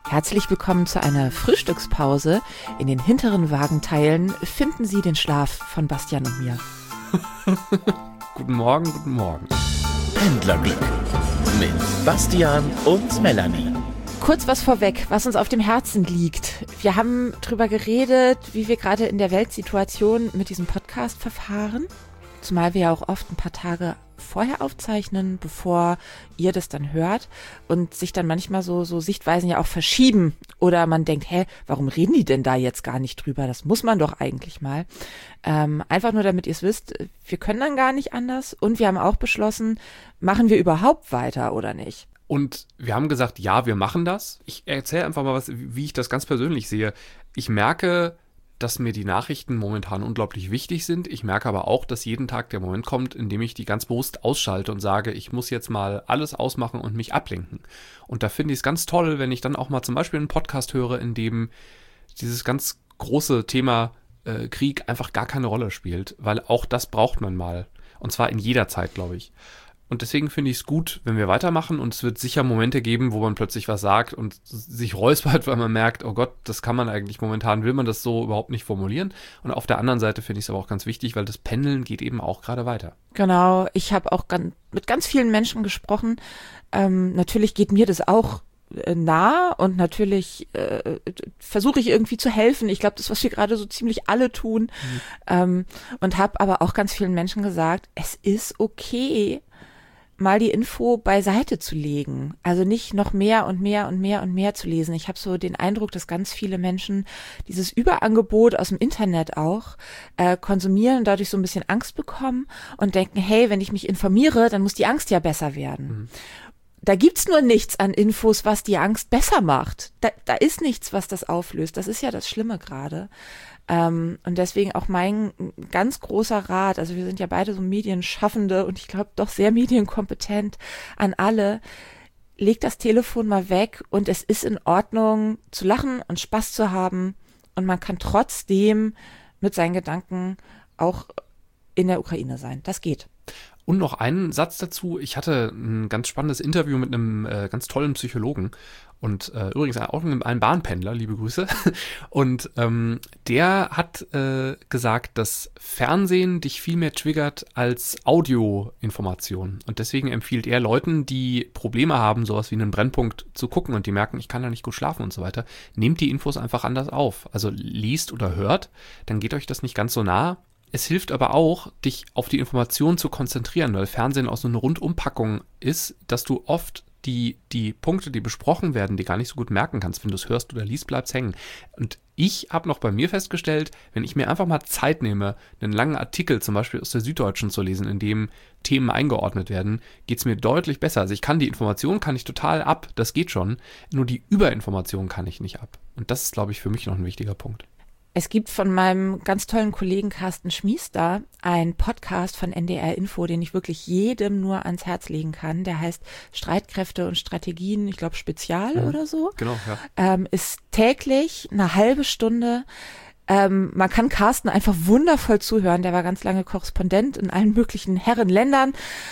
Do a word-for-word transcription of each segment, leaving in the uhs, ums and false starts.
Herzlich willkommen zu einer Frühstückspause. In den hinteren Wagenteilen finden Sie den Schlaf von Bastian und mir. Guten Morgen, guten Morgen. Pendlerglück mit Bastian und Melanie. Kurz was vorweg, was uns auf dem Herzen liegt. Wir haben drüber geredet, wie wir gerade in der Weltsituation mit diesem Podcast verfahren. Zumal wir ja auch oft ein paar Tage vorher aufzeichnen, bevor ihr das dann hört und sich dann manchmal so, so Sichtweisen ja auch verschieben oder man denkt, hä, warum reden die denn da jetzt gar nicht drüber? Das muss man doch eigentlich mal. Ähm, einfach nur, damit ihr es wisst, wir können dann gar nicht anders und wir haben auch beschlossen, machen wir überhaupt weiter oder nicht? Und wir haben gesagt, ja, wir machen das. Ich erzähle einfach mal was, wie ich das ganz persönlich sehe. Ich merke, dass mir die Nachrichten momentan unglaublich wichtig sind. Ich merke aber auch, dass jeden Tag der Moment kommt, in dem ich die ganz bewusst ausschalte und sage, ich muss jetzt mal alles ausmachen und mich ablenken. Und da finde ich es ganz toll, wenn ich dann auch mal zum Beispiel einen Podcast höre, in dem dieses ganz große Thema äh, Krieg einfach gar keine Rolle spielt, weil auch das braucht man mal. Und zwar in jeder Zeit, glaube ich. Und deswegen finde ich es gut, wenn wir weitermachen und es wird sicher Momente geben, wo man plötzlich was sagt und sich räuspert, weil man merkt, oh Gott, das kann man eigentlich momentan, will man das so überhaupt nicht formulieren. Und auf der anderen Seite finde ich es aber auch ganz wichtig, weil das Pendeln geht eben auch gerade weiter. Genau, ich habe auch ganz, mit ganz vielen Menschen gesprochen. Ähm, natürlich geht mir das auch äh, nah und natürlich äh, versuche ich irgendwie zu helfen. Ich glaube, das, was wir gerade so ziemlich alle tun. Mhm. Ähm, und habe aber auch ganz vielen Menschen gesagt, es ist okay, mal die Info beiseite zu legen. Also nicht noch mehr und mehr und mehr und mehr zu lesen. Ich habe so den Eindruck, dass ganz viele Menschen dieses Überangebot aus dem Internet auch äh, konsumieren und dadurch so ein bisschen Angst bekommen und denken, hey, wenn ich mich informiere, dann muss die Angst ja besser werden. Mhm. Da gibt's nur nichts an Infos, was die Angst besser macht. Da, da ist nichts, was das auflöst. Das ist ja das Schlimme gerade. Ähm, und deswegen auch mein ganz großer Rat, also wir sind ja beide so Medienschaffende und ich glaube doch sehr medienkompetent an alle, legt das Telefon mal weg und es ist in Ordnung zu lachen und Spaß zu haben und man kann trotzdem mit seinen Gedanken auch in der Ukraine sein. Das geht. Und noch einen Satz dazu. Ich hatte ein ganz spannendes Interview mit einem äh, ganz tollen Psychologen und äh, übrigens auch einen Bahnpendler, liebe Grüße. Und ähm, der hat äh, gesagt, dass Fernsehen dich viel mehr triggert als Audioinformation. Und deswegen empfiehlt er Leuten, die Probleme haben, sowas wie einen Brennpunkt zu gucken und die merken, ich kann da nicht gut schlafen und so weiter, nehmt die Infos einfach anders auf. Also liest oder hört, dann geht euch das nicht ganz so nah. Es hilft aber auch, dich auf die Informationen zu konzentrieren, weil Fernsehen auch so eine Rundumpackung ist, dass du oft die, die Punkte, die besprochen werden, die gar nicht so gut merken kannst. Wenn du es hörst oder liest, bleibt's hängen. Und ich habe noch bei mir festgestellt, wenn ich mir einfach mal Zeit nehme, einen langen Artikel zum Beispiel aus der Süddeutschen zu lesen, in dem Themen eingeordnet werden, geht's mir deutlich besser. Also ich kann die Information, kann ich total ab, das geht schon, nur die Überinformation kann ich nicht ab. Und das ist, glaube ich, für mich noch ein wichtiger Punkt. Es gibt von meinem ganz tollen Kollegen Carsten Schmiester einen Podcast von N D R Info, den ich wirklich jedem nur ans Herz legen kann. Der heißt Streitkräfte und Strategien, ich glaube Spezial mhm. oder so. Genau, ja. Ähm, ist täglich eine halbe Stunde. Ähm, man kann Carsten einfach wundervoll zuhören. Der war ganz lange Korrespondent in allen möglichen Herrenländern.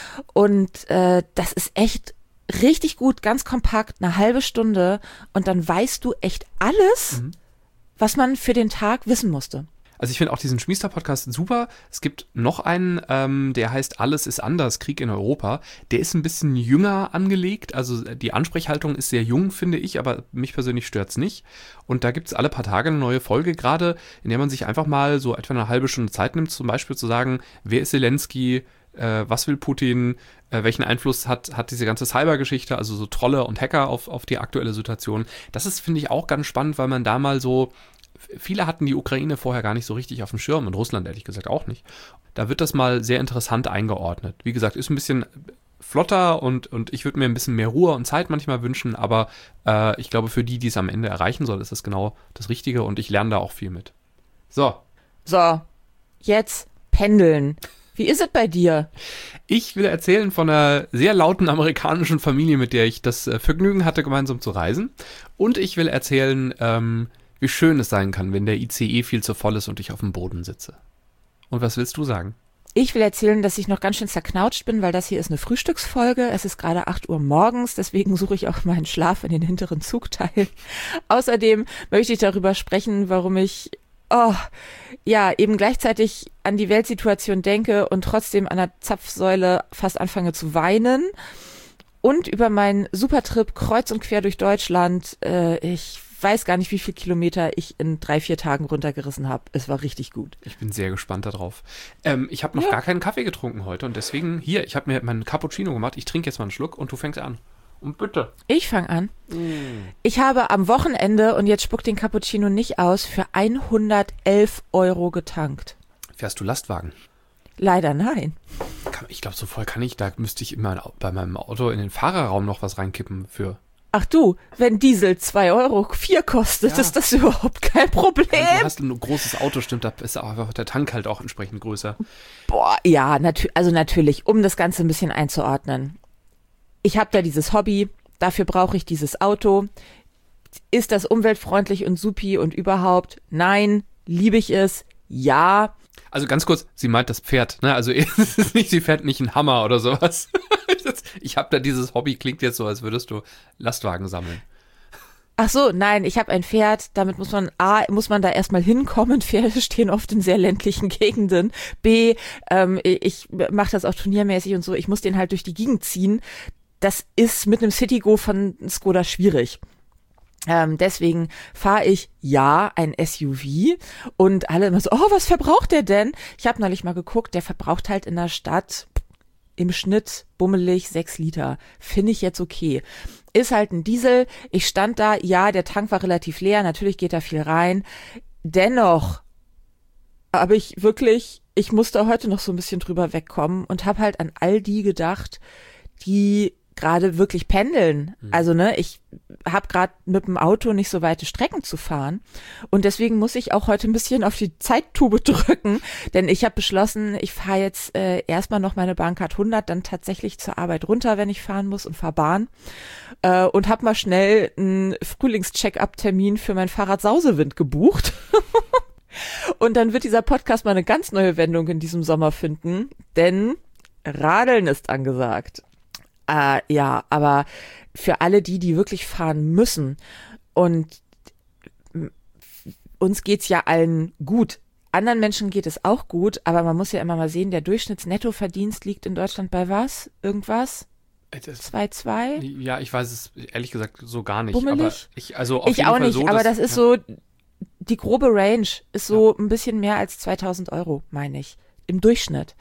Und äh, das ist echt richtig gut, ganz kompakt, eine halbe Stunde. Und dann weißt du echt alles, mhm. was man für den Tag wissen musste. Also ich finde auch diesen Schmiester-Podcast super. Es gibt noch einen, ähm, der heißt Alles ist anders, Krieg in Europa. Der ist ein bisschen jünger angelegt. Also die Ansprechhaltung ist sehr jung, finde ich, aber mich persönlich stört's nicht. Und da gibt's alle paar Tage eine neue Folge gerade, in der man sich einfach mal so etwa eine halbe Stunde Zeit nimmt, zum Beispiel zu sagen, wer ist Zelensky, äh, was will Putin, äh, welchen Einfluss hat, hat diese ganze Cyber-Geschichte, also so Trolle und Hacker auf, auf die aktuelle Situation. Das ist, finde ich, auch ganz spannend, weil man da mal so, viele hatten die Ukraine vorher gar nicht so richtig auf dem Schirm und Russland ehrlich gesagt auch nicht. Da wird das mal sehr interessant eingeordnet. Wie gesagt, ist ein bisschen flotter und, und ich würde mir ein bisschen mehr Ruhe und Zeit manchmal wünschen, aber äh, ich glaube, für die, die es am Ende erreichen soll, ist das genau das Richtige und ich lerne da auch viel mit. So. So, jetzt pendeln. Wie ist es bei dir? Ich will erzählen von einer sehr lauten amerikanischen Familie, mit der ich das Vergnügen hatte, gemeinsam zu reisen. Und ich will erzählen, ähm, wie schön es sein kann, wenn der I C E viel zu voll ist und ich auf dem Boden sitze. Und was willst du sagen? Ich will erzählen, dass ich noch ganz schön zerknautscht bin, weil das hier ist eine Frühstücksfolge. Es ist gerade acht Uhr morgens, deswegen suche ich auch meinen Schlaf in den hinteren Zugteilen. Außerdem möchte ich darüber sprechen, warum ich oh, ja eben gleichzeitig an die Weltsituation denke und trotzdem an der Zapfsäule fast anfange zu weinen. Und über meinen Supertrip kreuz und quer durch Deutschland. Äh, ich weiß gar nicht, wie viele Kilometer ich in drei, vier Tagen runtergerissen habe. Es war richtig gut. Ich bin sehr gespannt darauf. Ähm, ich habe noch Ja. gar keinen Kaffee getrunken heute und deswegen hier, ich habe mir meinen Cappuccino gemacht. Ich trinke jetzt mal einen Schluck und du fängst an. Und bitte. Ich fange an. Ich habe am Wochenende, und jetzt spuckt den Cappuccino nicht aus, für hundertelf Euro getankt. Fährst du Lastwagen? Leider nein. Kann- Ich glaube, so voll kann ich. Da müsste ich immer bei meinem Auto in den Fahrerraum noch was reinkippen für. Ach du, wenn Diesel zwei Euro vier kostet, Ja. ist das überhaupt kein Problem. Du hast ein großes Auto, stimmt, da ist auch der Tank halt auch entsprechend größer. Boah, ja, natü- also natürlich, um das Ganze ein bisschen einzuordnen. Ich habe da dieses Hobby, dafür brauche ich dieses Auto. Ist das umweltfreundlich und supi und überhaupt? Nein. Liebe ich es? Ja. Also ganz kurz, sie meint das Pferd, ne? Also es ist nicht, sie fährt nicht einen Hammer oder sowas. Ich habe da dieses Hobby, klingt jetzt so, als würdest du Lastwagen sammeln. Ach so, nein, ich habe ein Pferd, damit muss man A, muss man da erstmal hinkommen, Pferde stehen oft in sehr ländlichen Gegenden, B, ähm, ich mache das auch turniermäßig und so, ich muss den halt durch die Gegend ziehen, das ist mit einem Citigo von Skoda schwierig. Ähm, deswegen fahre ich, ja, ein S U V und alle immer so, oh, was verbraucht der denn? Ich habe neulich mal geguckt, der verbraucht halt in der Stadt im Schnitt bummelig sechs Liter. Finde ich jetzt okay. Ist halt ein Diesel. Ich stand da, ja, der Tank war relativ leer, natürlich geht da viel rein. Dennoch habe ich wirklich, ich musste heute noch so ein bisschen drüber wegkommen und habe halt an all die gedacht, die gerade wirklich pendeln. Also ne, ich habe gerade mit dem Auto nicht so weite Strecken zu fahren und deswegen muss ich auch heute ein bisschen auf die Zeittube drücken, denn ich habe beschlossen, ich fahre jetzt äh, erstmal noch meine Bahncard hundert, dann tatsächlich zur Arbeit runter, wenn ich fahren muss und fahre Bahn äh, und habe mal schnell einen Frühlings-Check-up-Termin für mein Fahrrad Sausewind gebucht. Und dann wird dieser Podcast mal eine ganz neue Wendung in diesem Sommer finden, denn Radeln ist angesagt. Äh, ja, aber für alle die, die wirklich fahren müssen und uns geht's ja allen gut. Anderen Menschen geht es auch gut, aber man muss ja immer mal sehen, der Durchschnittsnettoverdienst liegt in Deutschland bei was? Irgendwas? Das, zwei Komma zwei? ja, ich weiß es ehrlich gesagt so gar nicht. Bummelig? Aber ich, also auf Ich jeden auch Fall nicht, so, aber dass- das ist ja. so, die grobe Range ist so ein bisschen mehr als zweitausend Euro, meine ich, im Durchschnitt.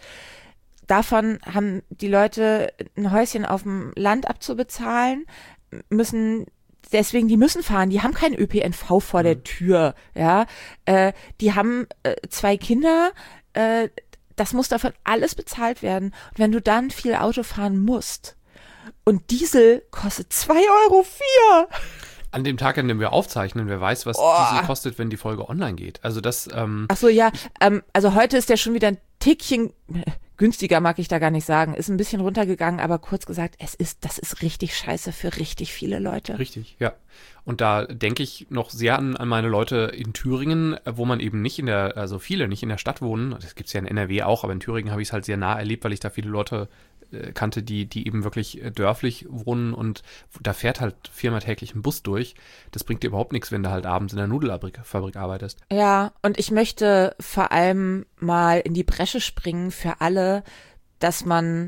Davon haben die Leute ein Häuschen auf dem Land abzubezahlen, müssen deswegen, die müssen fahren, die haben keinen Ö P N V vor der Tür, ja, äh, die haben äh, zwei Kinder, äh, das muss davon alles bezahlt werden. Und wenn du dann viel Auto fahren musst und Diesel kostet zwei Euro vier. An dem Tag, an dem wir aufzeichnen, wer weiß, was Oh. Diesel kostet, wenn die Folge online geht. Also das, ähm, Ach so, ja, ähm, also heute ist der schon wieder ein Tickchen günstiger, mag ich da gar nicht sagen, ist ein bisschen runtergegangen, aber kurz gesagt, es ist, das ist richtig scheiße für richtig viele Leute. richtig, ja. Und da denke ich noch sehr an, an meine Leute in Thüringen, wo man eben nicht in der, also viele nicht in der Stadt wohnen. Das gibt's ja in N R W auch, aber in Thüringen habe ich es halt sehr nah erlebt, weil ich da viele Leute äh, kannte, die, die eben wirklich äh, dörflich wohnen und da fährt halt viermal täglich ein Bus durch. Das bringt dir überhaupt nichts, wenn du halt abends in der Nudelfabrik Fabrik arbeitest. Ja, und ich möchte vor allem mal in die Bresche springen für alle, dass man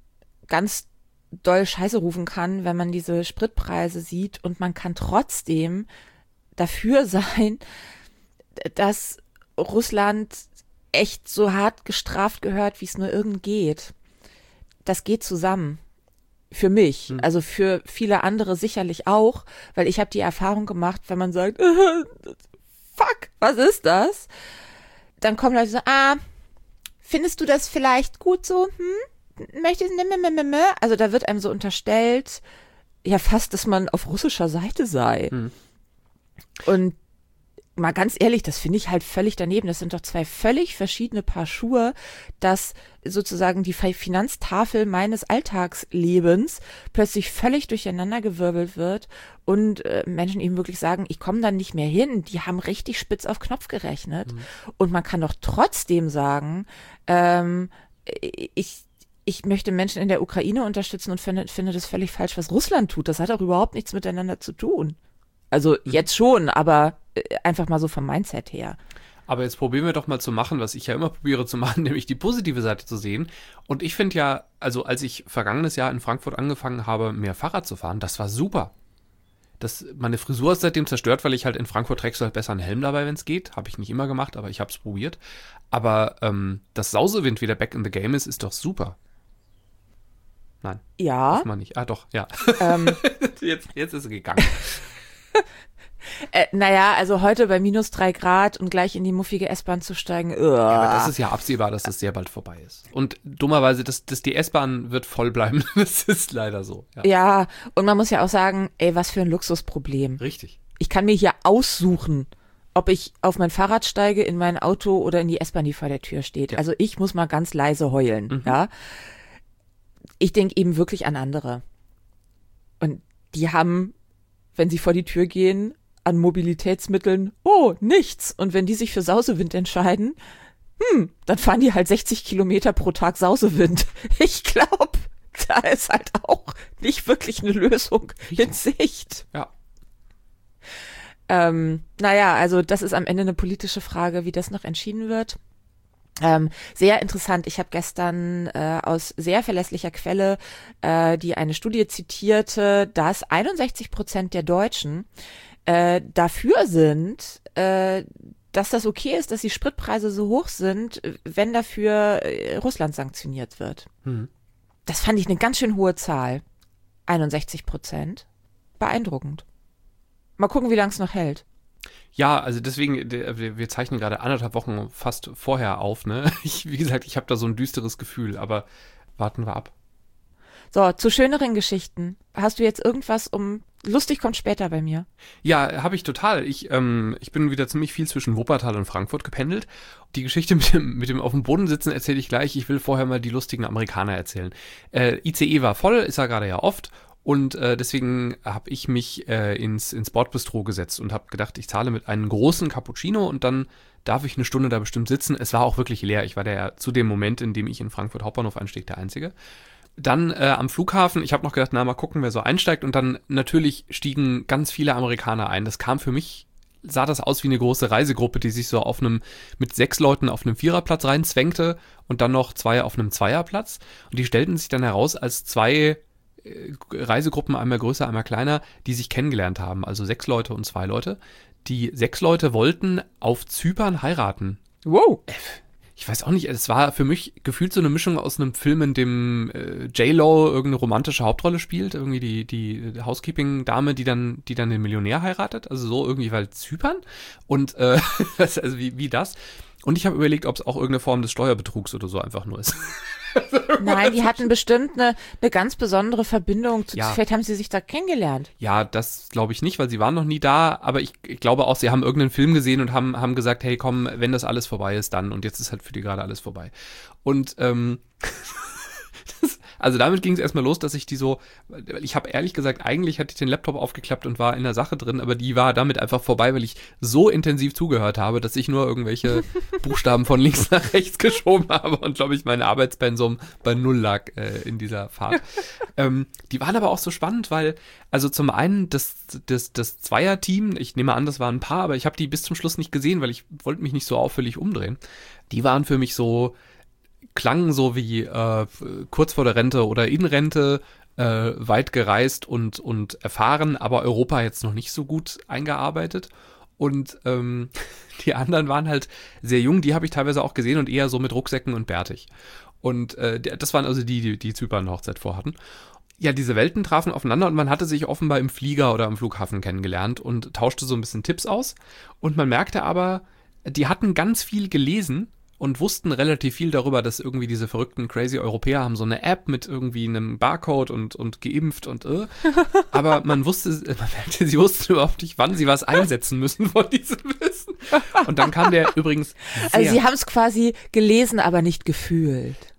ganz doll Scheiße rufen kann, wenn man diese Spritpreise sieht und man kann trotzdem dafür sein, dass Russland echt so hart gestraft gehört, wie es nur irgend geht. Das geht zusammen. Für mich, Hm. also für viele andere sicherlich auch, weil ich habe die Erfahrung gemacht, wenn man sagt, äh, fuck, was ist das? Dann kommen Leute so, ah, findest du das vielleicht gut so? Hm? Möchtest du, also da wird einem so unterstellt, ja fast, dass man auf russischer Seite sei. Hm. Und mal ganz ehrlich, das finde ich halt völlig daneben. Das sind doch zwei völlig verschiedene Paar Schuhe, dass sozusagen die Finanztafel meines Alltagslebens plötzlich völlig durcheinandergewirbelt wird und äh, Menschen eben wirklich sagen, ich komme dann nicht mehr hin. Die haben richtig spitz auf Knopf gerechnet. Mhm. Und man kann doch trotzdem sagen, ähm, ich, ich möchte Menschen in der Ukraine unterstützen und finde, finde das völlig falsch, was Russland tut. Das hat auch überhaupt nichts miteinander zu tun. Also jetzt schon, aber einfach mal so vom Mindset her. Aber jetzt probieren wir doch mal zu machen, was ich ja immer probiere zu machen, nämlich die positive Seite zu sehen. Und ich finde ja, also als ich vergangenes Jahr in Frankfurt angefangen habe, mehr Fahrrad zu fahren, das war super. Das, meine Frisur ist seitdem zerstört, weil ich halt in Frankfurt trägst du halt besser einen Helm dabei, wenn es geht. Habe ich nicht immer gemacht, aber ich habe es probiert. Aber ähm, dass Sausewind wieder back in the game ist, ist doch super. Nein. Ja. Muss man nicht. Ah, doch, ja. Ähm. jetzt, jetzt ist es gegangen. Äh, naja, also heute bei minus drei Grad und gleich in die muffige S-Bahn zu steigen. Uah. Ja, aber das ist ja absehbar, dass das sehr bald vorbei ist. Und dummerweise, das, das, die S-Bahn wird voll bleiben. Das ist leider so. Ja. ja, und man muss ja auch sagen, ey, was für ein Luxusproblem. Richtig. Ich kann mir hier aussuchen, ob ich auf mein Fahrrad steige, in mein Auto oder in die S-Bahn, die vor der Tür steht. Ja. Also ich muss mal ganz leise heulen. Mhm. Ja. Ich denke eben wirklich an andere. Und die haben, wenn sie vor die Tür gehen, an Mobilitätsmitteln, oh, nichts. Und wenn die sich für Sausewind entscheiden, hm, dann fahren die halt sechzig Kilometer pro Tag Sausewind. Ich glaube, da ist halt auch nicht wirklich eine Lösung in Sicht. Ja. Ähm, naja, also das ist am Ende eine politische Frage, wie das noch entschieden wird. Ähm, sehr interessant. Ich habe gestern äh, aus sehr verlässlicher Quelle, äh, die eine Studie zitierte, dass einundsechzig Prozent der Deutschen äh, dafür sind, äh, dass das okay ist, dass die Spritpreise so hoch sind, wenn dafür äh, Russland sanktioniert wird. Mhm. Das fand ich eine ganz schön hohe Zahl. einundsechzig Prozent. Beeindruckend. Mal gucken, wie lange es noch hält. Ja, also deswegen, wir zeichnen gerade anderthalb Wochen fast vorher auf, ne? Ich, wie gesagt, ich habe da so ein düsteres Gefühl, aber warten wir ab. So, zu schöneren Geschichten. Hast du jetzt irgendwas um... Lustig kommt später bei mir. Ja, habe ich total. Ich, ähm, ich bin wieder ziemlich viel zwischen Wuppertal und Frankfurt gependelt. Die Geschichte mit dem, mit dem auf dem Boden sitzen erzähle ich gleich. Ich will vorher mal die lustigen Amerikaner erzählen. Äh, I C E war voll, ist er gerade ja oft. Und äh, deswegen habe ich mich äh, ins, ins Bordbistro gesetzt und habe gedacht, ich zahle mit einem großen Cappuccino und dann darf ich eine Stunde da bestimmt sitzen. Es war auch wirklich leer. Ich war da ja zu dem Moment, in dem ich in Frankfurt Hauptbahnhof einstieg, der Einzige. Dann äh, am Flughafen, ich habe noch gedacht, na, mal gucken, wer so einsteigt. Und dann natürlich stiegen ganz viele Amerikaner ein. Das kam für mich, sah das aus wie eine große Reisegruppe, die sich so auf einem, mit sechs Leuten auf einem Viererplatz reinzwängte und dann noch zwei auf einem Zweierplatz. Und die stellten sich dann heraus als zwei äh, Reisegruppen, einmal größer, einmal kleiner, die sich kennengelernt haben. Also sechs Leute und zwei Leute. Die sechs Leute wollten auf Zypern heiraten. Wow. Äh, Ich weiß auch nicht, es war für mich gefühlt so eine Mischung aus einem Film, in dem äh, J-Lo irgendeine romantische Hauptrolle spielt, irgendwie die, die Housekeeping-Dame, die dann, die dann den Millionär heiratet, also so irgendwie, weil Zypern und äh, also wie, wie das. Und ich habe überlegt, ob es auch irgendeine Form des Steuerbetrugs oder so einfach nur ist. Nein, die hatten bestimmt eine, eine ganz besondere Verbindung. Zu, ja. Vielleicht haben sie sich da kennengelernt. Ja, das glaube ich nicht, weil sie waren noch nie da. Aber ich, ich glaube auch, sie haben irgendeinen Film gesehen und haben, haben gesagt, hey, komm, wenn das alles vorbei ist, dann. Und jetzt ist halt für die gerade alles vorbei. Und ähm, das, also damit ging es erstmal los, dass ich die so, ich habe ehrlich gesagt, eigentlich hatte ich den Laptop aufgeklappt und war in der Sache drin, aber die war damit einfach vorbei, weil ich so intensiv zugehört habe, dass ich nur irgendwelche Buchstaben von links nach rechts geschoben habe und, glaube ich, mein Arbeitspensum bei null lag äh, in dieser Fahrt. ähm, die waren aber auch so spannend, weil, also zum einen das, das, das Zweierteam, ich nehme an, das waren ein Paar, aber ich habe die bis zum Schluss nicht gesehen, weil ich wollte mich nicht so auffällig umdrehen. Die waren für mich so, klangen so wie äh, kurz vor der Rente oder in Rente, äh, weit gereist und, und erfahren, aber Europa jetzt noch nicht so gut eingearbeitet. Und ähm, die anderen waren halt sehr jung, die habe ich teilweise auch gesehen und eher so mit Rucksäcken und bärtig. Und äh, das waren also die, die, die Zypern-Hochzeit vorhatten. Ja, diese Welten trafen aufeinander und man hatte sich offenbar im Flieger oder am Flughafen kennengelernt und tauschte so ein bisschen Tipps aus. Und man merkte aber, die hatten ganz viel gelesen und wussten relativ viel darüber, dass irgendwie diese verrückten crazy Europäer haben so eine App mit irgendwie einem Barcode und, und geimpft und äh. Aber man wusste, man merkte, sie wussten überhaupt nicht, wann sie was einsetzen müssen von diesem Wissen. Und dann kam der übrigens sehr, Also sie haben es quasi gelesen, aber nicht gefühlt.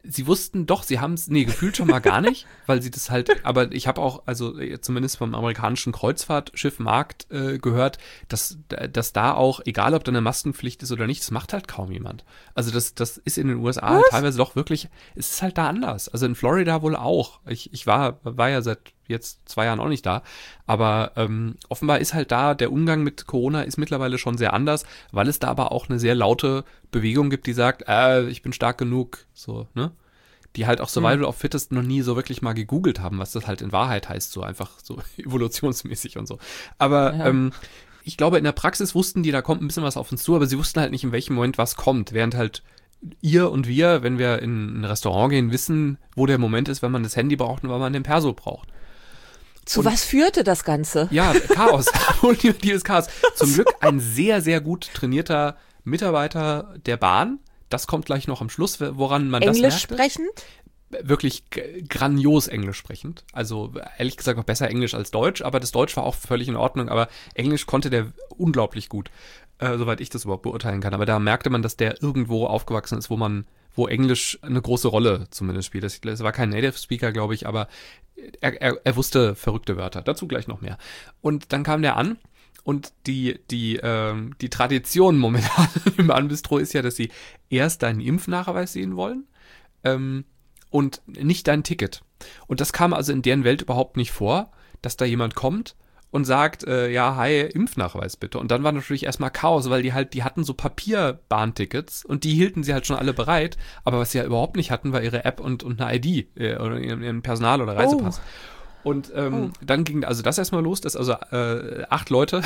Sie wussten doch, sie haben es, nee, gefühlt schon mal gar nicht, weil sie das halt, aber ich habe auch, also zumindest vom amerikanischen Kreuzfahrtschiffmarkt äh, gehört, dass, dass da auch, egal ob da eine Maskenpflicht ist oder nicht, das macht halt kaum jemand. Also das, das ist in den U S A halt teilweise doch wirklich, es ist halt da anders. Also in Florida wohl auch. Ich, ich war, war ja seit jetzt zwei Jahren auch nicht da, aber ähm, offenbar ist halt da, der Umgang mit Corona ist mittlerweile schon sehr anders, weil es da aber auch eine sehr laute Bewegung gibt, die sagt, äh, ich bin stark genug, so, ne? Die halt auch Survival of Fittest noch nie so wirklich mal gegoogelt haben, was das halt in Wahrheit heißt, so einfach so evolutionsmäßig und so. Aber ja. ähm, ich glaube, in der Praxis wussten die, da kommt ein bisschen was auf uns zu, aber sie wussten halt nicht, in welchem Moment was kommt, während halt ihr und wir, wenn wir in ein Restaurant gehen, wissen, wo der Moment ist, wenn man das Handy braucht und wann man den Perso braucht. Zu und, was führte das Ganze? Ja, Chaos. Ultimatives Chaos. Zum Glück ein sehr, sehr gut trainierter Mitarbeiter der Bahn. Das kommt gleich noch am Schluss, woran man Englisch das merkt. sprechend? Wirklich g- grandios Englisch sprechend. Also ehrlich gesagt noch besser Englisch als Deutsch, aber das Deutsch war auch völlig in Ordnung, aber Englisch konnte der unglaublich gut, äh, soweit ich das überhaupt beurteilen kann. Aber da merkte man, dass der irgendwo aufgewachsen ist, wo man, wo Englisch eine große Rolle zumindest spielt. Das, das war kein Native Speaker, glaube ich, aber er, er, er wusste verrückte Wörter. Dazu gleich noch mehr. Und dann kam der an. Und die, die, ähm, die Tradition momentan im Bahnbistro ist ja, dass sie erst deinen Impfnachweis sehen wollen ähm, und nicht dein Ticket. Und das kam also in deren Welt überhaupt nicht vor, dass da jemand kommt und sagt, äh, ja, hi, Impfnachweis bitte. Und dann war natürlich erstmal Chaos, weil die halt, die hatten so Papierbahntickets und die hielten sie halt schon alle bereit. Aber was sie ja überhaupt nicht hatten, war ihre App und, und eine I D äh, oder ihren, ihren Personal- oder Reisepass. Oh. Und ähm, oh. dann ging also das erstmal los, dass also äh, acht Leute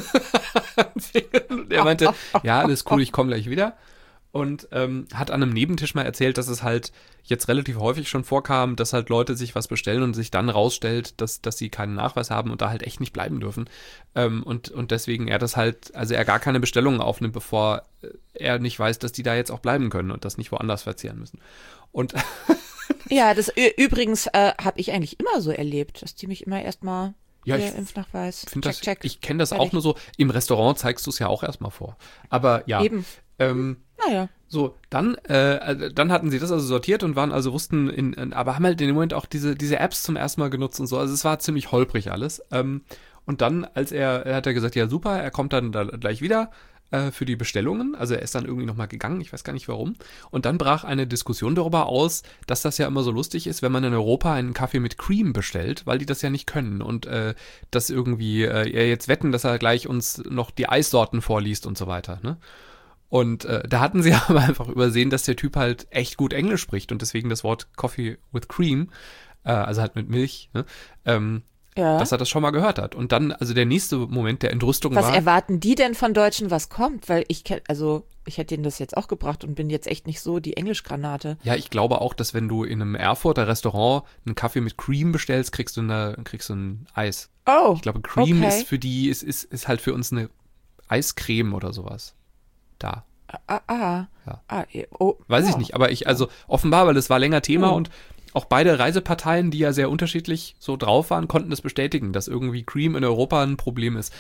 und er meinte, ja, alles cool, ich komme gleich wieder. Und ähm, hat an einem Nebentisch mal erzählt, dass es halt jetzt relativ häufig schon vorkam, dass halt Leute sich was bestellen und sich dann rausstellt, dass, dass sie keinen Nachweis haben und da halt echt nicht bleiben dürfen. Ähm, und, und deswegen er das halt, also er gar keine Bestellungen aufnimmt, bevor er nicht weiß, dass die da jetzt auch bleiben können und das nicht woanders verzehren müssen. Und ja, das übrigens äh, habe ich eigentlich immer so erlebt, dass die mich immer erstmal ja, ich Impfnachweis, check, das, check. Ich kenne das Fertig. Auch nur so, im Restaurant zeigst du es ja auch erstmal vor. Aber ja. Eben. Ähm, naja. So, dann, äh, dann hatten sie das also sortiert und waren also wussten, in, in, aber haben halt in dem Moment auch diese, diese Apps zum ersten Mal genutzt und so. Also es war ziemlich holprig alles. Ähm, und dann, als er, er hat er gesagt, ja super, er kommt dann da gleich wieder äh, für die Bestellungen. Also er ist dann irgendwie nochmal gegangen, ich weiß gar nicht warum. Und dann brach eine Diskussion darüber aus, dass das ja immer so lustig ist, wenn man in Europa einen Kaffee mit Cream bestellt, weil die das ja nicht können. Und äh, dass irgendwie äh, er jetzt wetten, dass er gleich uns noch die Eissorten vorliest und so weiter, ne? Und äh, da hatten sie aber einfach übersehen, dass der Typ halt echt gut Englisch spricht und deswegen das Wort Coffee with Cream, äh, also halt mit Milch, ne, ähm, ja. dass er das schon mal gehört hat. Und dann, also der nächste Moment der Entrüstung was war... Was erwarten die denn von Deutschen, was kommt? Weil ich kenn, also ich hätte ihnen das jetzt auch gebracht und bin jetzt echt nicht so die Englischgranate. Ja, ich glaube auch, dass wenn du in einem Erfurter Restaurant einen Kaffee mit Cream bestellst, kriegst du, eine, kriegst du ein Eis. Oh, ich glaube, Cream okay. ist für die, ist, ist, ist halt für uns eine Eiscreme oder sowas. Da. Ah, ah, ja. ah oh, Weiß oh. ich nicht, aber ich, also offenbar, weil es war länger Thema oh. und auch beide Reiseparteien, die ja sehr unterschiedlich so drauf waren, konnten das bestätigen, dass irgendwie Cream in Europa ein Problem ist.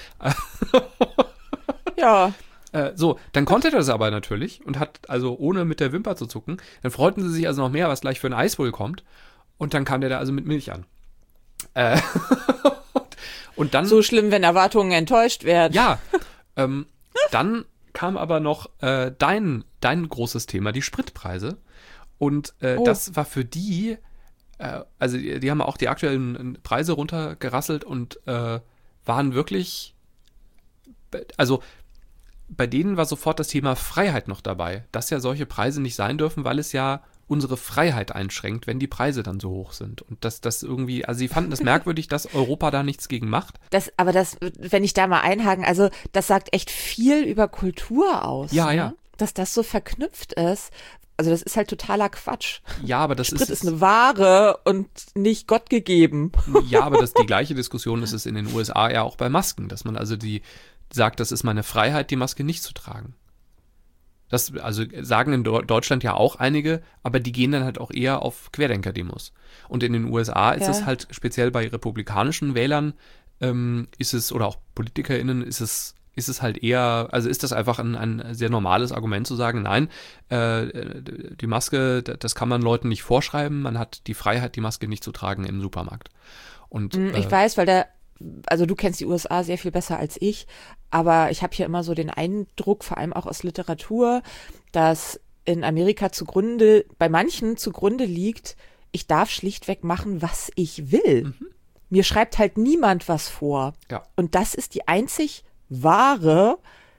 Ja. Äh, so, dann konnte er das aber natürlich und hat, also ohne mit der Wimper zu zucken, dann freuten sie sich also noch mehr, was gleich für ein Eis wohl kommt. Und dann kam der da also mit Milch an. Äh, und dann... So schlimm, wenn Erwartungen enttäuscht werden. Ja, ähm, dann kam aber noch äh, dein, dein großes Thema, die Spritpreise. Und äh, oh. das war für die, äh, also die, die haben auch die aktuellen Preise runtergerasselt und äh, waren wirklich, also bei denen war sofort das Thema Freiheit noch dabei, dass ja solche Preise nicht sein dürfen, weil es ja unsere Freiheit einschränkt, wenn die Preise dann so hoch sind. Und dass das irgendwie, also sie fanden das merkwürdig, dass Europa da nichts gegen macht. Das, aber das, wenn ich da mal einhaken, also das sagt echt viel über Kultur aus. Ja, ne? ja. Dass das so verknüpft ist. Also das ist halt totaler Quatsch. Ja, aber das Sprit ist... ist eine Ware und nicht Gott gegeben. Ja, aber das die gleiche Diskussion ist es in den U S A ja auch bei Masken, dass man also die sagt, das ist meine Freiheit, die Maske nicht zu tragen. Das also sagen in Deutschland ja auch einige, aber die gehen dann halt auch eher auf Querdenker-Demos. Und in den U S A ist ja. es halt speziell bei republikanischen Wählern, ähm, ist es, oder auch PolitikerInnen, ist es ist es halt eher, also ist das einfach ein, ein sehr normales Argument zu sagen, nein, äh, die Maske, das kann man Leuten nicht vorschreiben, man hat die Freiheit, die Maske nicht zu tragen im Supermarkt. Und, ich äh, weiß, weil der, also du kennst die U S A sehr viel besser als ich, aber ich habe hier immer so den Eindruck, vor allem auch aus Literatur, dass in Amerika zugrunde, bei manchen zugrunde liegt, ich darf schlichtweg machen, was ich will. Mhm. Mir schreibt halt niemand was vor. Ja. Und das ist die einzig wahre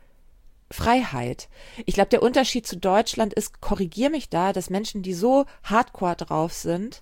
Freiheit. Ich glaube, der Unterschied zu Deutschland ist, korrigier mich da, dass Menschen, die so hardcore drauf sind,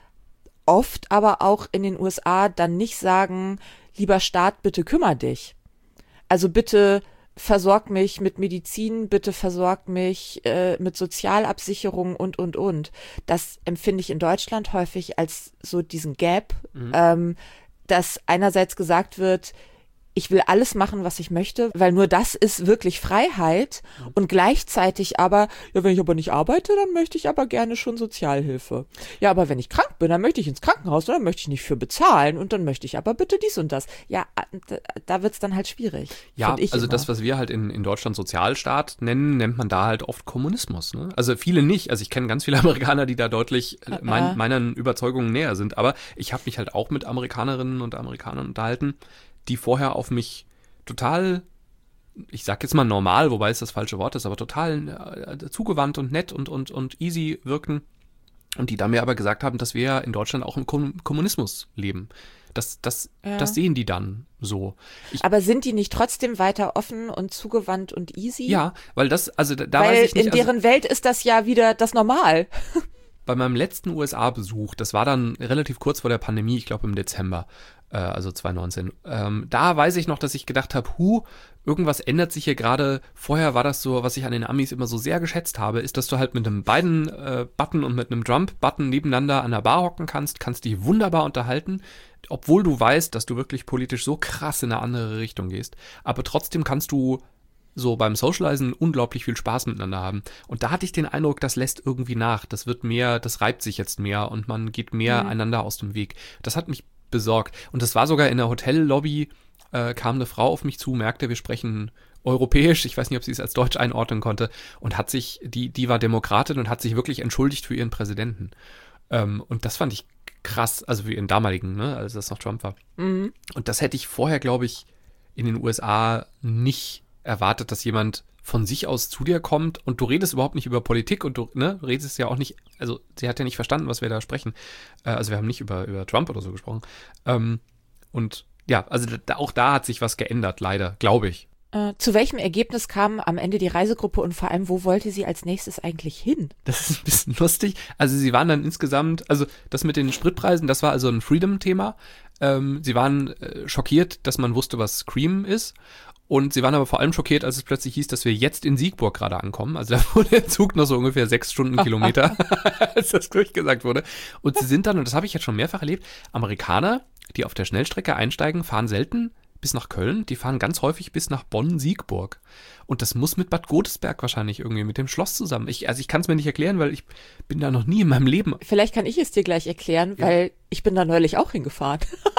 oft aber auch in den U S A dann nicht sagen, lieber Staat, bitte kümmere dich. Also bitte versorg mich mit Medizin, bitte versorg mich äh, mit Sozialabsicherung und, und, und. Das empfinde ich in Deutschland häufig als so diesen Gap, mhm. ähm, dass einerseits gesagt wird, ich will alles machen, was ich möchte, weil nur das ist wirklich Freiheit und gleichzeitig aber, ja, wenn ich aber nicht arbeite, dann möchte ich aber gerne schon Sozialhilfe. Ja, aber wenn ich krank bin, dann möchte ich ins Krankenhaus und dann möchte ich nicht für bezahlen und dann möchte ich aber bitte dies und das. Ja, da, da wird's dann halt schwierig. Ja, ich also immer. Das, was wir halt in, in Deutschland Sozialstaat nennen, nennt man da halt oft Kommunismus. Ne? Also viele nicht. Also ich kenne ganz viele Amerikaner, die da deutlich äh, mein, meinen Überzeugungen näher sind. Aber ich habe mich halt auch mit Amerikanerinnen und Amerikanern unterhalten, die vorher auf mich total, ich sag jetzt mal normal, wobei es das falsche Wort ist, aber total äh, zugewandt und nett und, und, und easy wirkten und die dann mir aber gesagt haben, dass wir ja in Deutschland auch im Kom- Kommunismus leben. Das, das, ja. das sehen die dann so. Ich, aber sind die nicht trotzdem weiter offen und zugewandt und easy? Ja, weil das, also da, da weil weiß ich nicht. In deren also, Welt ist das ja wieder das Normal. Bei meinem letzten U S A-Besuch, das war dann relativ kurz vor der Pandemie, ich glaube im Dezember, äh, also zwanzig neunzehn, ähm, da weiß ich noch, dass ich gedacht habe, hu, irgendwas ändert sich hier gerade. Vorher war das so, was ich an den Amis immer so sehr geschätzt habe, ist, dass du halt mit einem Biden-Button und mit einem Trump-Button nebeneinander an der Bar hocken kannst, kannst dich wunderbar unterhalten, obwohl du weißt, dass du wirklich politisch so krass in eine andere Richtung gehst. Aber trotzdem kannst du so beim Socializen unglaublich viel Spaß miteinander haben. Und da hatte ich den Eindruck, das lässt irgendwie nach. Das wird mehr, das reibt sich jetzt mehr und man geht mehr mhm. einander aus dem Weg. Das hat mich besorgt. Und das war sogar in der Hotellobby, äh, kam eine Frau auf mich zu, merkte, wir sprechen europäisch, ich weiß nicht, ob sie es als Deutsch einordnen konnte, und hat sich, die, die war Demokratin und hat sich wirklich entschuldigt für ihren Präsidenten. Ähm, und das fand ich krass, also für ihren damaligen, ne, als das noch Trump war. Mhm. Und das hätte ich vorher, glaube ich, in den U S A nicht erwartet, dass jemand von sich aus zu dir kommt und du redest überhaupt nicht über Politik und du ne, redest ja auch nicht, also sie hat ja nicht verstanden, was wir da sprechen. Äh, also wir haben nicht über, über Trump oder so gesprochen. Ähm, und ja, also da, auch da hat sich was geändert, leider, glaube ich. Äh, zu welchem Ergebnis kam am Ende die Reisegruppe und vor allem, wo wollte sie als nächstes eigentlich hin? Das ist ein bisschen lustig. Also sie waren dann insgesamt, also das mit den Spritpreisen, das war also ein Freedom-Thema. Ähm, sie waren äh, schockiert, dass man wusste, was Scream ist. Und sie waren aber vor allem schockiert, als es plötzlich hieß, dass wir jetzt in Siegburg gerade ankommen. Also da wurde der Zug noch so ungefähr sechs Stundenkilometer, als das durchgesagt wurde. Und sie sind dann, und das habe ich jetzt schon mehrfach erlebt, Amerikaner, die auf der Schnellstrecke einsteigen, fahren selten bis nach Köln, die fahren ganz häufig bis nach Bonn-Siegburg. Und das muss mit Bad Godesberg wahrscheinlich irgendwie mit dem Schloss zusammen. Ich, also ich kann es mir nicht erklären, weil ich bin da noch nie in meinem Leben. Vielleicht kann ich es dir gleich erklären, ja. Weil ich bin da neulich auch hingefahren.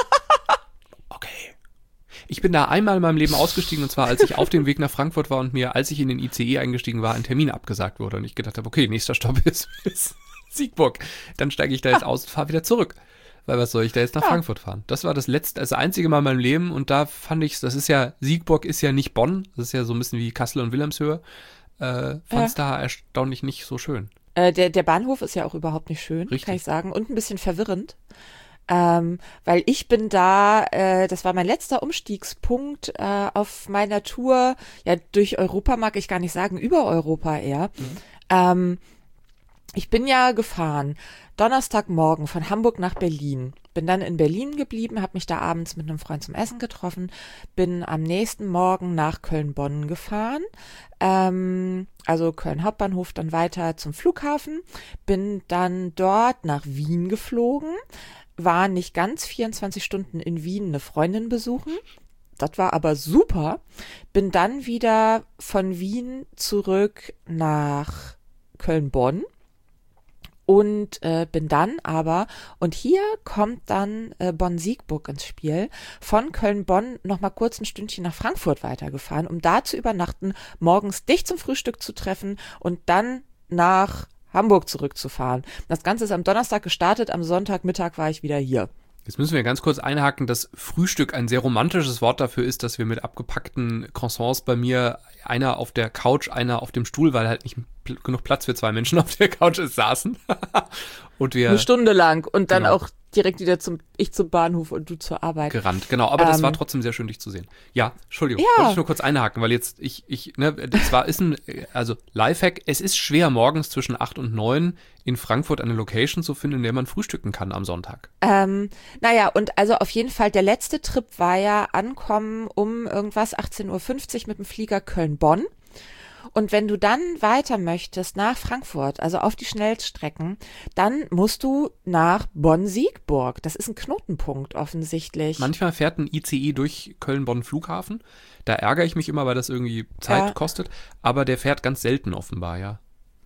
Okay. Ich bin da einmal in meinem Leben ausgestiegen, und zwar als ich auf dem Weg nach Frankfurt war und mir, als ich in den I C E eingestiegen war, ein Termin abgesagt wurde und ich gedacht habe, okay, nächster Stopp ist, ist Siegburg. Dann steige ich da jetzt ah. aus und fahre wieder zurück. Weil was soll ich da jetzt nach ja. Frankfurt fahren? Das war das letzte, das einzige Mal in meinem Leben und da fand ich, das ist ja, Siegburg ist ja nicht Bonn, das ist ja so ein bisschen wie Kassel und Wilhelmshöhe, äh, fand es ja. da erstaunlich nicht so schön. Äh, der, der Bahnhof ist ja auch überhaupt nicht schön, Richtig. Kann ich sagen, und ein bisschen verwirrend. Ähm, weil ich bin da, äh, das war mein letzter Umstiegspunkt äh, auf meiner Tour, ja durch Europa mag ich gar nicht sagen, über Europa eher. Mhm. Ähm, ich bin ja gefahren, Donnerstagmorgen von Hamburg nach Berlin, bin dann in Berlin geblieben, habe mich da abends mit einem Freund zum Essen getroffen, bin am nächsten Morgen nach Köln-Bonn gefahren, ähm, also Köln Hauptbahnhof, dann weiter zum Flughafen, bin dann dort nach Wien geflogen, war nicht ganz vierundzwanzig Stunden in Wien eine Freundin besuchen. Das war aber super. Bin dann wieder von Wien zurück nach Köln-Bonn Und äh, bin dann aber, und hier kommt dann äh, Bonn-Siegburg ins Spiel, von Köln-Bonn noch mal kurz ein Stündchen nach Frankfurt weitergefahren, um da zu übernachten, morgens dich zum Frühstück zu treffen und dann nach Hamburg zurückzufahren. Das Ganze ist am Donnerstag gestartet, am Sonntagmittag war ich wieder hier. Jetzt müssen wir ganz kurz einhaken, dass Frühstück ein sehr romantisches Wort dafür ist, dass wir mit abgepackten Croissants bei mir, einer auf der Couch, einer auf dem Stuhl, weil halt nicht pl- genug Platz für zwei Menschen auf der Couch ist, saßen. Und wir Eine Stunde lang und dann genau. auch direkt wieder zum, ich zum Bahnhof und du zur Arbeit. gerannt, genau. Aber das Ähm, war trotzdem sehr schön, dich zu sehen. Ja, Entschuldigung, Ja. wollte ich nur kurz einhaken, weil jetzt ich, ich, ne, das war, ist ein, also Lifehack, es ist schwer, morgens zwischen acht und neun in Frankfurt eine Location zu finden, in der man frühstücken kann am Sonntag. Ähm, naja, und also auf jeden Fall, der letzte Trip war ja ankommen um irgendwas achtzehn Uhr fünfzig mit dem Flieger Köln-Bonn. Und wenn du dann weiter möchtest nach Frankfurt, also auf die Schnellstrecken, dann musst du nach Bonn-Siegburg. Das ist ein Knotenpunkt offensichtlich. Manchmal fährt ein I C E durch Köln-Bonn-Flughafen. Da ärgere ich mich immer, weil das irgendwie Zeit Ja. kostet. Aber der fährt ganz selten offenbar, ja.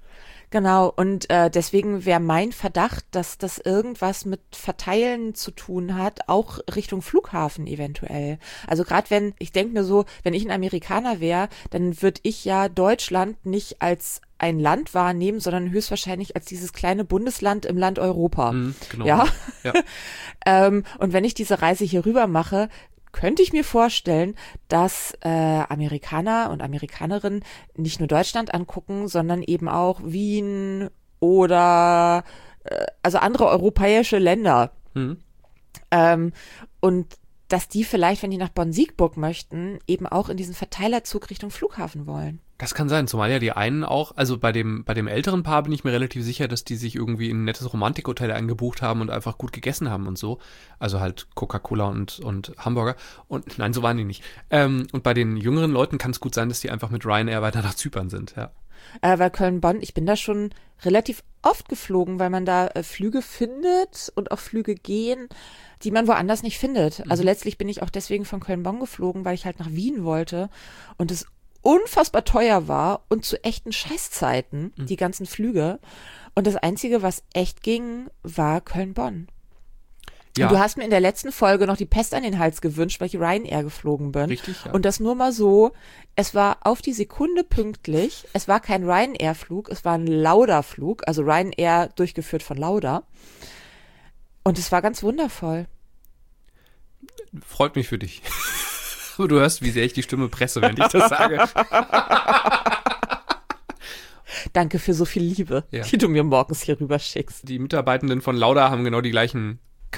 Genau, und äh, deswegen wäre mein Verdacht, dass das irgendwas mit Verteilen zu tun hat, auch Richtung Flughafen eventuell. Also gerade wenn, ich denke mir so, wenn ich ein Amerikaner wäre, dann würde ich ja Deutschland nicht als ein Land wahrnehmen, sondern höchstwahrscheinlich als dieses kleine Bundesland im Land Europa. Mhm, genau. Ja. Ja. Ähm, und wenn ich diese Reise hier rüber mache, könnte ich mir vorstellen, dass äh, Amerikaner und Amerikanerinnen nicht nur Deutschland angucken, sondern eben auch Wien oder äh, also andere europäische Länder. Mhm. Ähm, und dass die vielleicht, wenn die nach Bonn-Siegburg möchten, eben auch in diesen Verteilerzug Richtung Flughafen wollen. Das kann sein, zumal ja die einen auch, also bei dem bei dem älteren Paar bin ich mir relativ sicher, dass die sich irgendwie in ein nettes Romantikhotel eingebucht haben und einfach gut gegessen haben und so. Also halt Coca-Cola und und Hamburger. Und nein, so waren die nicht. Ähm, und bei den jüngeren Leuten kann es gut sein, dass die einfach mit Ryanair weiter nach Zypern sind, ja. Äh, weil Köln-Bonn, ich bin da schon relativ oft geflogen, weil man da äh, Flüge findet und auch Flüge gehen, die man woanders nicht findet. Also letztlich bin ich auch deswegen von Köln-Bonn geflogen, weil ich halt nach Wien wollte und es unfassbar teuer war und zu echten Scheißzeiten, die ganzen Flüge. Und das Einzige, was echt ging, war Köln-Bonn. Ja, Und du hast mir in der letzten Folge noch die Pest an den Hals gewünscht, weil ich Ryanair geflogen bin. richtig, ja. Und das nur mal so, es war auf die Sekunde pünktlich, es war kein Ryanair-Flug, es war ein Lauda-Flug, also Ryanair durchgeführt von Lauda. Und es war ganz wundervoll. Freut mich für dich. Aber du hörst, wie sehr ich die Stimme presse, wenn ich das sage. Danke für so viel Liebe, Ja. die du mir morgens hier rüber schickst. Die Mitarbeitenden von Lauda haben genau die gleichen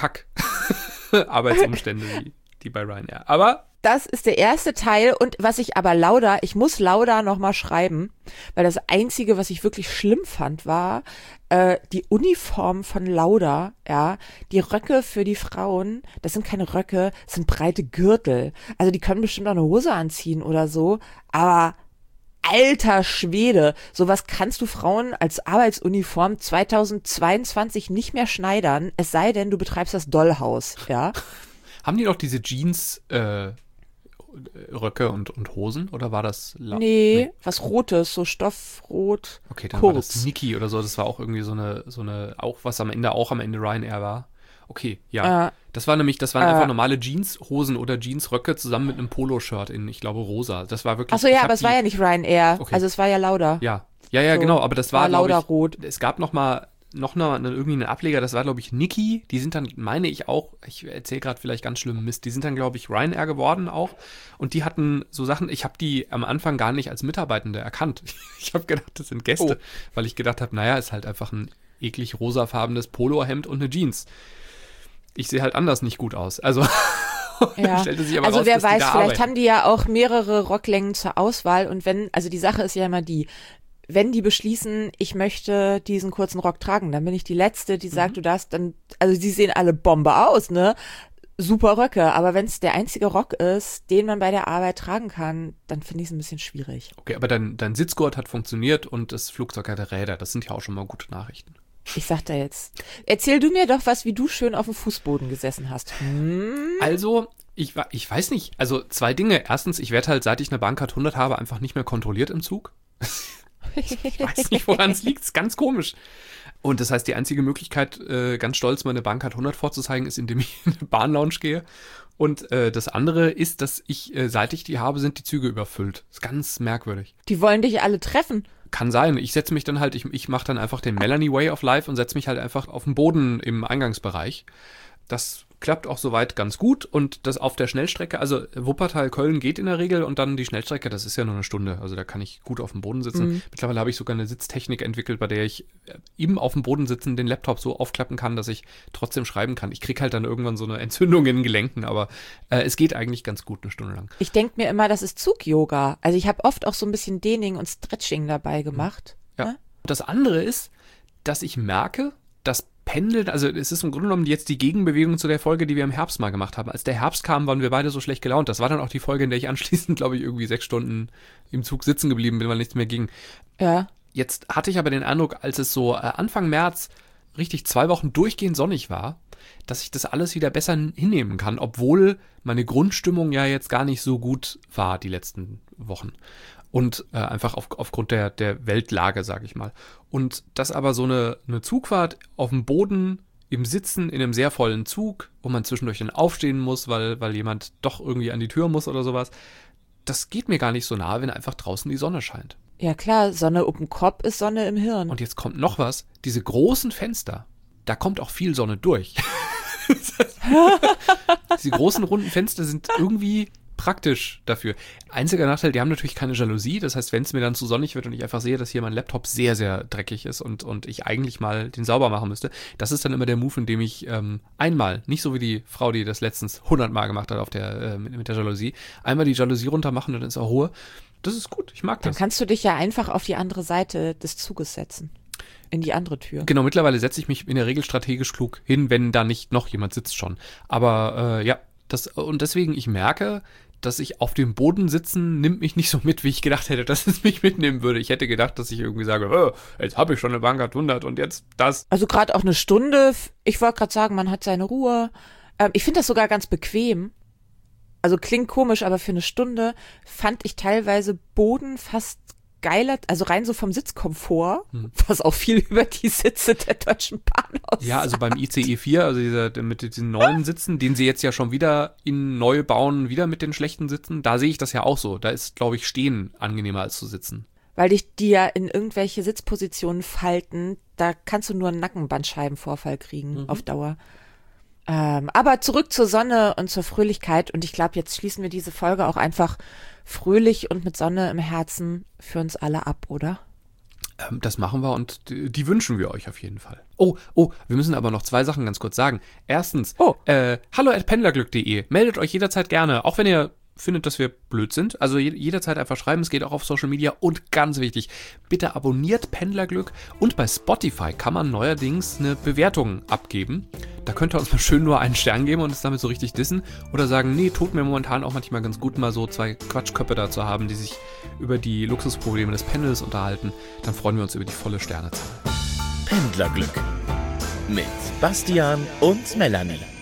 Kack-Arbeitsumstände wie die bei Ryanair. Aber Das ist der erste Teil und was ich aber Lauda, ich muss Lauda nochmal schreiben, weil das Einzige, was ich wirklich schlimm fand, war äh, die Uniform von Lauda, ja, die Röcke für die Frauen, das sind keine Röcke, das sind breite Gürtel. Also die können bestimmt auch eine Hose anziehen oder so, aber alter Schwede, sowas kannst du Frauen als Arbeitsuniform zweitausendzweiundzwanzig nicht mehr schneidern, es sei denn, du betreibst das Dollhaus, ja. haben die noch diese Jeans äh, Röcke und, und Hosen oder war das La- Nee, was Rotes, so Stoffrot, Okay, dann war kurz. das Niki oder so, das war auch irgendwie so eine, so eine, auch was am Ende auch am Ende Ryanair war. Okay, ja. Äh, das war nämlich, das waren äh, einfach normale Jeanshosen oder Jeansröcke zusammen mit einem Poloshirt in, ich glaube, rosa. Das war wirklich. Achso, ich ja, hab aber es die, war ja nicht Ryanair, Okay. also es war ja Lauda. Ja, ja, ja, So, genau, aber das war, war glaube Lauda ich, rot. es gab noch mal, noch mal eine, irgendwie einen Ableger, das war, glaube ich, Niki, die sind dann, meine ich auch, ich erzähle gerade vielleicht ganz schlimmen Mist, die sind dann, glaube ich, Ryanair geworden auch und die hatten so Sachen, ich habe die am Anfang gar nicht als Mitarbeitende erkannt. Ich habe gedacht, das sind Gäste, Oh. weil ich gedacht habe, naja, ist halt einfach ein eklig rosafarbenes Polohemd und eine Jeans. Ich sehe halt anders nicht gut aus, also Ja. stellte sich aber Also raus, wer dass die weiß, da vielleicht arbeiten. haben die ja auch mehrere Rocklängen zur Auswahl und wenn, also die Sache ist ja immer die, wenn die beschließen, ich möchte diesen kurzen Rock tragen, dann bin ich die Letzte, die sagt, du darfst dann, also die sehen alle Bombe aus, ne? Super Röcke, aber wenn es der einzige Rock ist, den man bei der Arbeit tragen kann, dann finde ich es ein bisschen schwierig. Okay, aber dein, dein Sitzgurt hat funktioniert und das Flugzeug hatte Räder, das sind ja auch schon mal gute Nachrichten. Ich sag da jetzt, erzähl du mir doch was, wie du schön auf dem Fußboden gesessen hast. Hm? Also, ich, wa- ich weiß nicht, also zwei Dinge. Erstens, ich werde halt, seit ich eine Bahncard hundert habe, einfach nicht mehr kontrolliert im Zug. Ich weiß nicht, woran es liegt, ist ganz komisch. Und das heißt, die einzige Möglichkeit, äh, ganz stolz meine Bahncard hundert vorzuzeigen, ist, indem ich in eine Bahnlounge gehe. Und äh, das andere ist, dass ich, äh, seit ich die habe, sind die Züge überfüllt. Das ist ganz merkwürdig. Die wollen dich alle treffen. Kann sein. Ich setze mich dann halt, ich, ich mache dann einfach den Melanie Way of Life und setze mich halt einfach auf den Boden im Eingangsbereich. Das klappt auch soweit ganz gut und das auf der Schnellstrecke, also Wuppertal-Köln geht in der Regel und dann die Schnellstrecke, das ist ja nur eine Stunde, also da kann ich gut auf dem Boden sitzen. Mhm. Mittlerweile habe ich sogar eine Sitztechnik entwickelt, bei der ich eben auf dem Boden sitzen den Laptop so aufklappen kann, dass ich trotzdem schreiben kann. Ich kriege halt dann irgendwann so eine Entzündung in den Gelenken, aber äh, es geht eigentlich ganz gut eine Stunde lang. Ich denke mir immer, das ist Zug-Yoga. Also ich habe oft auch so ein bisschen Dehnung und Stretching dabei gemacht. Ja. Ne? Das andere ist, dass ich merke, dass Pendeln, also es ist im Grunde genommen jetzt die Gegenbewegung zu der Folge, die wir im Herbst mal gemacht haben. Als der Herbst kam, waren wir beide so schlecht gelaunt. Das war dann auch die Folge, in der ich anschließend, glaube ich, irgendwie sechs Stunden im Zug sitzen geblieben bin, weil nichts mehr ging. Ja. Jetzt hatte ich aber den Eindruck, als es so äh, Anfang März richtig zwei Wochen durchgehend sonnig war, dass ich das alles wieder besser hinnehmen kann, obwohl meine Grundstimmung ja jetzt gar nicht so gut war die letzten Wochen. Und äh, einfach auf, aufgrund der, der Weltlage, sag ich mal. Und das aber so eine, eine Zugfahrt auf dem Boden, im Sitzen, in einem sehr vollen Zug, wo man zwischendurch dann aufstehen muss, weil, weil jemand doch irgendwie an die Tür muss oder sowas, das geht mir gar nicht so nahe, wenn einfach draußen die Sonne scheint. Ja klar, Sonne um den Kopf ist Sonne im Hirn. Und jetzt kommt noch was, diese großen Fenster, da kommt auch viel Sonne durch. Diese großen runden Fenster sind irgendwie praktisch dafür. Einziger Nachteil, die haben natürlich keine Jalousie. Das heißt, wenn es mir dann zu sonnig wird und ich einfach sehe, dass hier mein Laptop sehr, sehr dreckig ist und, und ich eigentlich mal den sauber machen müsste, das ist dann immer der Move, in dem ich ähm, einmal, nicht so wie die Frau, die das letztens hundert Mal gemacht hat auf der, äh, mit, mit der Jalousie, einmal die Jalousie runter machen und dann ist auch Ruhe. Das ist gut, ich mag das. Dann kannst du dich ja einfach auf die andere Seite des Zuges setzen. In die andere Tür. Genau, mittlerweile setze ich mich in der Regel strategisch klug hin, wenn da nicht noch jemand sitzt schon. Aber äh, ja, das, und deswegen, ich merke, dass ich auf dem Boden sitzen, nimmt mich nicht so mit, wie ich gedacht hätte, dass es mich mitnehmen würde. Ich hätte gedacht, dass ich irgendwie sage, oh, jetzt habe ich schon eine Bahncard hundert und jetzt das. Also gerade auch eine Stunde, ich wollte gerade sagen, man hat seine Ruhe. Ähm, ich finde das sogar ganz bequem. Also klingt komisch, aber für eine Stunde fand ich teilweise Boden fast geiler, also rein so vom Sitzkomfort, hm. was auch viel über die Sitze der Deutschen Bahn aussagt. Ja, also beim I C E vier, also dieser, mit diesen neuen Sitzen, den sie jetzt ja schon wieder in neu bauen, wieder mit den schlechten Sitzen, da sehe ich das ja auch so. Da ist, glaube ich, Stehen angenehmer als zu sitzen. Weil dich die ja in irgendwelche Sitzpositionen falten, da kannst du nur einen Nackenbandscheibenvorfall kriegen mhm. auf Dauer. Ähm, aber zurück zur Sonne und zur Fröhlichkeit und ich glaube, jetzt schließen wir diese Folge auch einfach fröhlich und mit Sonne im Herzen für uns alle ab, oder? Ähm, das machen wir und die, die wünschen wir euch auf jeden Fall. Oh, oh, wir müssen aber noch zwei Sachen ganz kurz sagen. Erstens, oh. äh, hallo at pendlerglück punkt de, meldet euch jederzeit gerne, auch wenn ihr findet, dass wir blöd sind. Also je- jederzeit einfach schreiben, es geht auch auf Social Media und ganz wichtig, bitte abonniert Pendlerglück und bei Spotify kann man neuerdings eine Bewertung abgeben. Da könnt ihr uns mal schön nur einen Stern geben und es damit so richtig dissen oder sagen, nee, tut mir momentan auch manchmal ganz gut, mal so zwei Quatschköpfe da zu haben, die sich über die Luxusprobleme des Pendels unterhalten. Dann freuen wir uns über die volle Sternezahl. Pendlerglück mit Bastian und Melanie.